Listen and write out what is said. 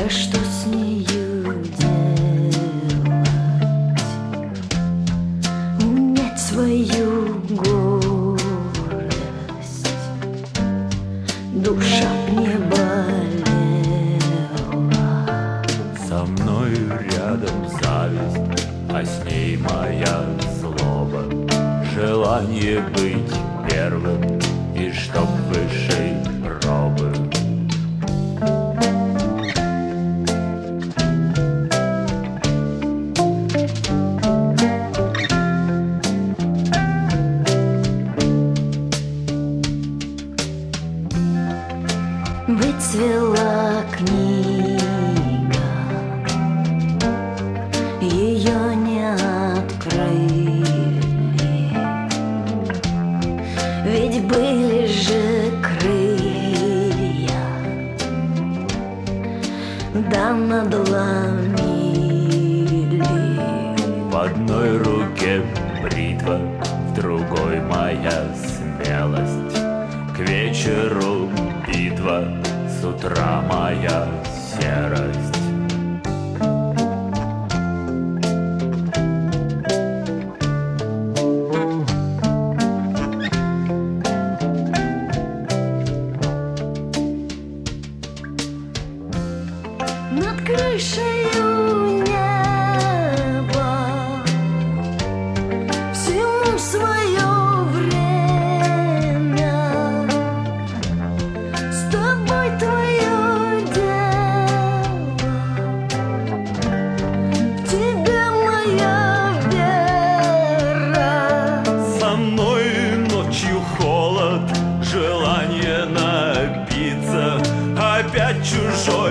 что с нею делать? Унять свою горесть, душа б не болела. Со мною рядом зависть, а с ней моя злоба. Желание быть первым и чтоб выше пробы. Выцвела книга, ее не открыли, ведь были же крылья, да надломили. В одной руке бритва, в другой моя смелость. К вечеру битва, с утра моя серость. Над крышею неба всему свое время. С тобой твое дело, в тебе моя вера. Со мной ночью холод, желание напиться, опять чужой